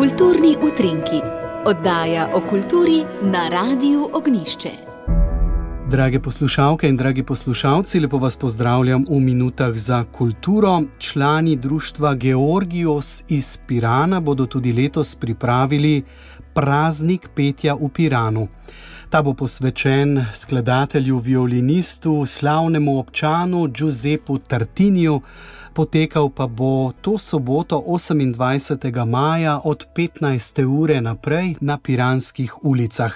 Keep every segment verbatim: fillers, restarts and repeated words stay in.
Kulturni utrinki, oddaja o kulturi na Radiu Ognjišče. Drage poslušalke in dragi poslušalci, lepo vas pozdravljam v minutah za kulturo. Člani društva Georgios iz Pirana bodo tudi letos pripravili praznik petja v Piranu. Ta bo posvečen skladatelju, violinistu, slavnemu občanu Giuseppu Tartiniju, potekal pa bo to soboto osemindvajsetega maja od petnajste ure naprej na piranskih ulicah.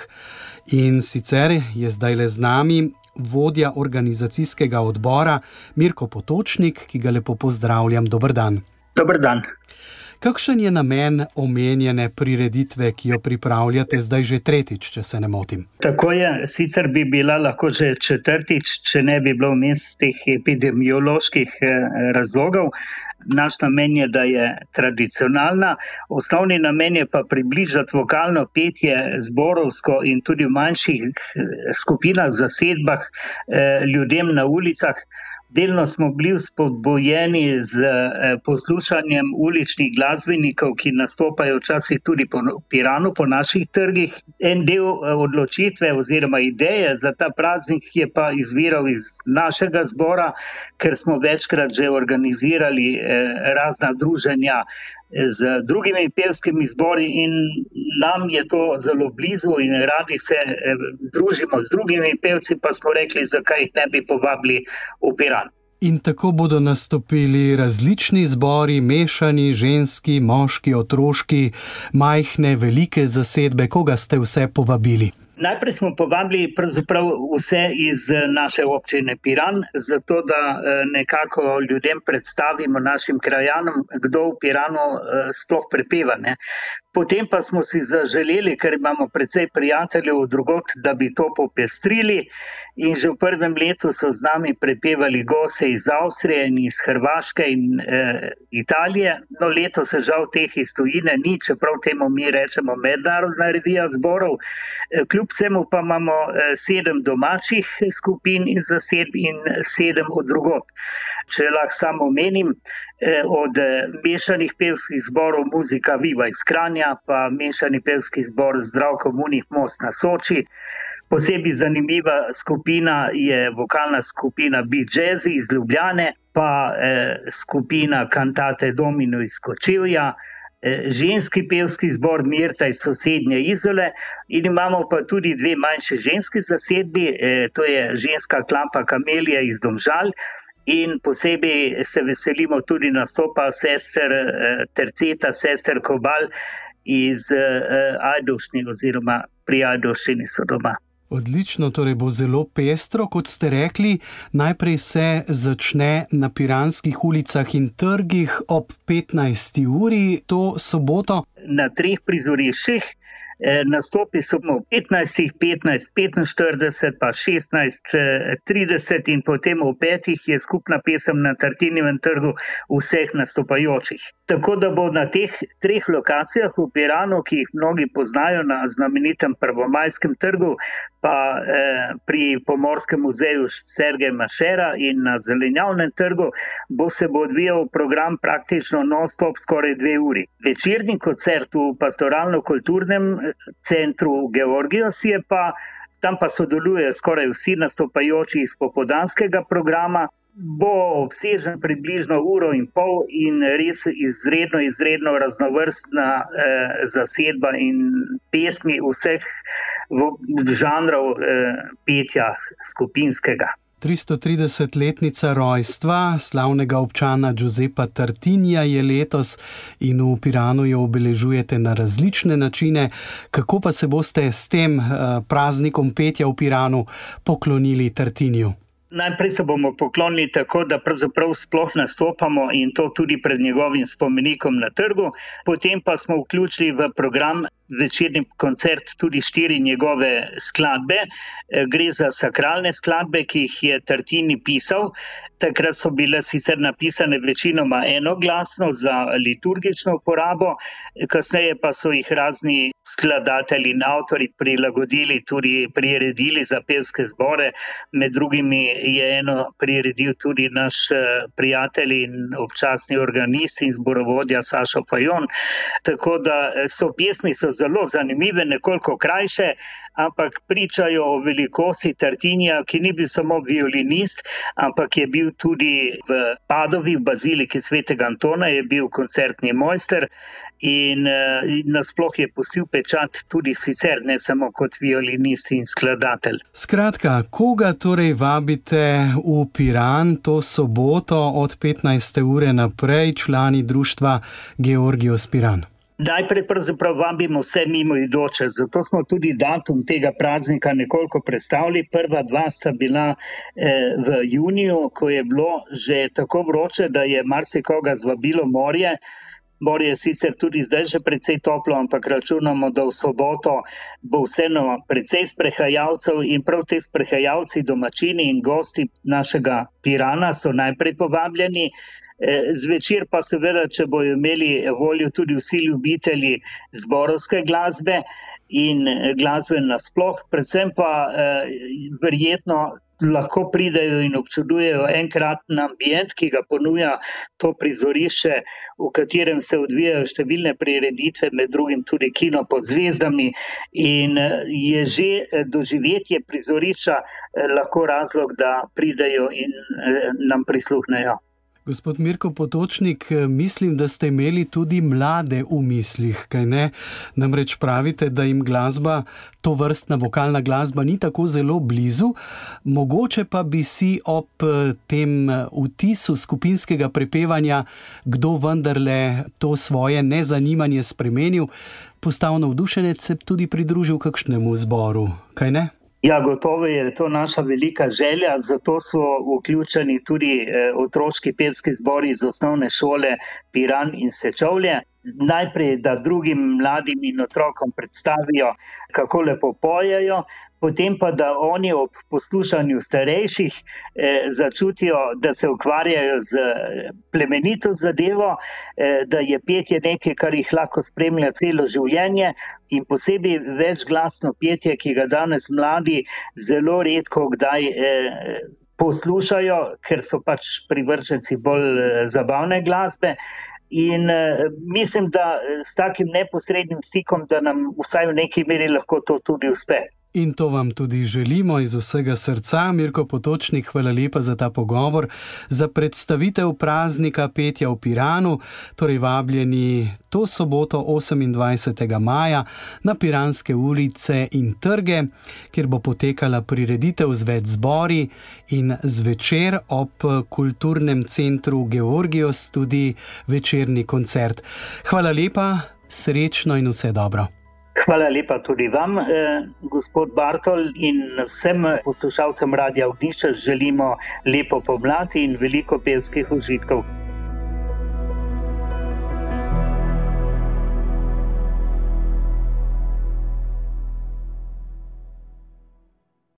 In sicer je zdajle z nami vodja organizacijskega odbora Mirko Potočnik, ki ga lepo pozdravljam. Dober dan. Dober dan. Kakšen je namen omenjene prireditve, ki jo pripravljate zdaj že tretjič, če se ne motim? Tako je, sicer bi bila lahko že četrtič, če ne bi bilo vmes teh epidemioloških razlogov. Naš namen je, da je tradicionalna, osnovni namen je pa približati vokalno petje zborovsko in tudi v manjših skupinah, zasedbah ljudem na ulicah. Delno smo bili spodbujeni z poslušanjem uličnih glasbenikov, ki nastopajo včasih tudi po Piranu, po naših trgih. En del odločitve oziroma ideje za ta praznik je pa izviral iz našega zbora, ker smo večkrat že organizirali razna druženja z drugimi pevskimi zbori in nam je to zelo blizu in radi se družimo z drugimi pevci, pa smo rekli, zakaj jih ne bi povabili v Piran. In tako bodo nastopili različni zbori, mešani, ženski, moški, otroški, majhne, velike zasedbe. Koga ste vse povabili? Najprej smo povabili pravzaprav vse iz naše občine Piran, zato da nekako ljudem predstavimo, našim krajanom, kdo v Piranu sploh prepeva, ne. Potem pa smo si zaželeli, ker imamo precej prijateljev drugod, da bi to popestrili in že v prvem letu so z nami prepevali gostje iz Avstrije in iz Hrvaške in e, Italije. No, leto se žal teh iz tujine ni, čeprav temu mi rečemo mednarodna revija zborov. E, kljub vsemu pa imamo e, sedem domačih skupin in zasedb in sedem od drugod. Če lahko samo omenim, od mešanih pevskih zborov Muzika Viva iz Kranja, pa mešani pevski zbor Zdravko Munih Most na Soči. Posebej zanimiva skupina je vokalna skupina Beat Jazzy iz Ljubljane, pa eh, skupina Cantate Domino iz Kočevja, eh, ženski pevski zbor Mirta iz sosednje Izole in imamo pa tudi dve manjše ženski zasedbi, eh, to je ženska klampa Kamelija iz Domžal. In posebej se veselimo tudi nastopa sester eh, Terceta, sester Kobal iz eh, Ajdovščine oziroma pri Ajdovščini so doma. Odlično, torej bo zelo pestro, kot ste rekli. Najprej se začne na piranskih ulicah in trgih ob petnajsti uri to soboto. Na treh prizoriščih. Nastopi so ob petnajstih, petnajst petinštirideset, pa šestnajst trideset in potem ob petih je skupna pesem na Tartinijevem trgu vseh nastopajočih. Tako da bo na teh treh lokacijah v Piranu, ki jih mnogi poznajo, na znamenitem Prvomajskem trgu, pa eh, pri Pomorskem muzeju Sergeja Mašera in na Zelenjavnem trgu, bo se bo odvijal program praktično non-stop skoraj dve uri. Večerni koncert v pastoralno-kulturnem centru Georgios je pa, tam pa sodelujejo skoraj vsi nastopajoči iz popoldanskega programa, bo obsežen približno uro in pol in res izredno, izredno raznovrstna eh, zasedba in pesmi vseh žanrov eh, petja skupinskega. tristotridesetletnica rojstva slavnega občana Giuseppa Tartinija je letos in v Piranu jo obeležujete na različne načine. Kako pa se boste s tem praznikom petja v Piranu poklonili Tartiniju? Najprej se bomo poklonili tako, da pravzaprav sploh nastopamo in to tudi pred njegovim spomenikom na trgu. Potem pa smo vključili v program večerni koncert tudi štiri njegove skladbe. Gre za sakralne skladbe, ki jih je Tartini pisal. Takrat so bile sicer napisane večinoma enoglasno za liturgično uporabo, kasneje pa so jih razni skladatelji in avtori prilagodili, tudi priredili za pevske zbore. Med drugimi je eno priredil tudi naš prijatelj in občasni organist in zborovodja Sašo Fajon. Tako da so pesmi so zelo zanimive, nekoliko krajše, ampak pričajo o velikosti Tartinija, ki ni bil samo violinist, ampak je bil tudi v Padovi, v baziliki svetega Antona, je bil koncertni mojster in nasploh je pustil pečat tudi sicer, ne samo kot violinist in skladatelj. Skratka, koga torej vabite v Piran to soboto od petnajste ure naprej, člani društva Georgios Piran? Najprej pravzaprav vabimo vse mimoidoče, zato smo tudi datum tega praznika nekoliko prestavili. Prva dva sta bila eh, v juniju, ko je bilo že tako vroče, da je marsikoga zvabilo morje. Morje je sicer tudi zdaj že precej toplo, ampak računamo, da v soboto bo vseeno precej sprehajalcev in prav te sprehajalci, domačini in gosti našega Pirana so najprej povabljeni. Zvečer pa seveda, če bojo imeli voljo tudi vsi ljubitelji zborovske glasbe in glasbe nasploh, predvsem pa eh, verjetno lahko pridejo in občudujejo enkraten ambient, ki ga ponuja to prizorišče, v katerem se odvijajo številne prireditve, med drugim tudi Kino pod zvezdami, in je že doživetje prizorišča lahko razlog, da pridejo in nam prisluhnejo. Gospod Mirko Potočnik, mislim, da ste imeli tudi mlade v mislih, kaj ne? Namreč pravite, da jim glasba, to vrstna vokalna glasba ni tako zelo blizu, mogoče pa bi si ob tem vtisu skupinskega prepevanja kdo vendarle to svoje nezanimanje spremenil, postal navdušenec, se tudi pridružil kakšnemu zboru, kaj ne? Ja, gotovo je to naša velika želja, zato so vključeni tudi otroški pevski zbori iz osnovne šole Piran in Sečovlje. Najprej, da drugim mladim in otrokom predstavijo, kako lepo pojejo, potem pa, da oni ob poslušanju starejših eh, začutijo, da se ukvarjajo z plemenito zadevo, eh, da je petje nekaj, kar jih lahko spremlja celo življenje in posebej večglasno petje, ki ga danes mladi zelo redko kdaj eh, poslušajo, ker so pač privrženci bolj eh, zabavne glasbe. In uh, mislim, da s takim neposrednim stikom, da nam vsaj v neki meri lahko to tudi uspe. In to vam tudi želimo iz vsega srca. Mirko Potočnik, hvala lepa za ta pogovor, za predstavitev praznika petja v Piranu, torej vabljeni to soboto osemindvajsetega maja na Piranske ulice in trge, kjer bo potekala prireditev z več zbori in zvečer ob kulturnem centru Georgios tudi večerni koncert. Hvala lepa, srečno in vse dobro. Hvala lepa tudi vam, eh, gospod Bartol, in vsem poslušalcem Radia Ognjišče želimo lepo pomlad in veliko pevskih užitkov.